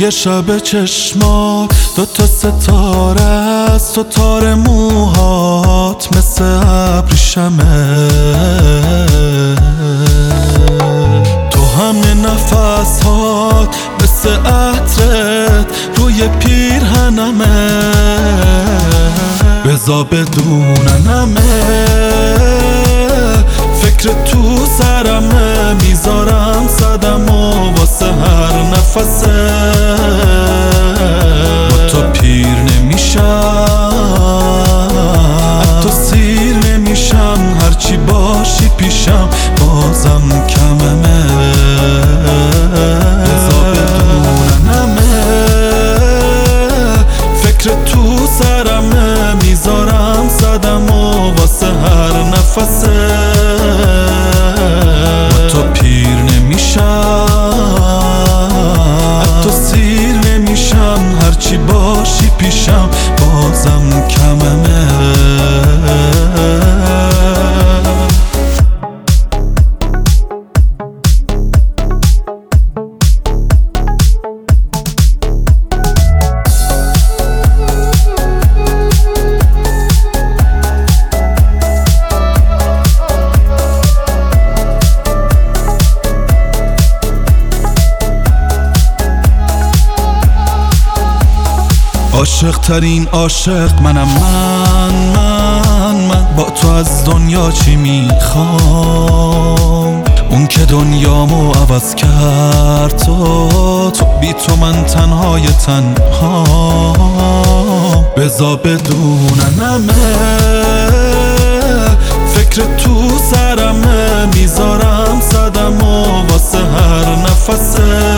توی شب چشمات دوتا ستاره است و تار موهات مثل ابریشمه. تو همه نفسات مثل عطرت روی پیرهنمه. بذار بدوننمه فکر تو سرمه، میذارم صدمو واسه هر نفسه. با تو پیر نمیشم حتی سیر نمیشم، هرچی باشی پیشم بازم کممه. بذار بدوننمه فکر تو سرمه، میذارم صدمو واسه هر نفسه. با تو پیر نمیشم حتی سیر نمیشم، هرچی باشی پیشم بازم کممه. عاشق ترین عاشق منم، من با تو از دنیا چی میخوام؟ اون که دنیامو عوض کرد تو بی تو من تنهای تنها. بذار بدوننمه فکر تو سرمه، میذارم صدمو واسه هر نفسه.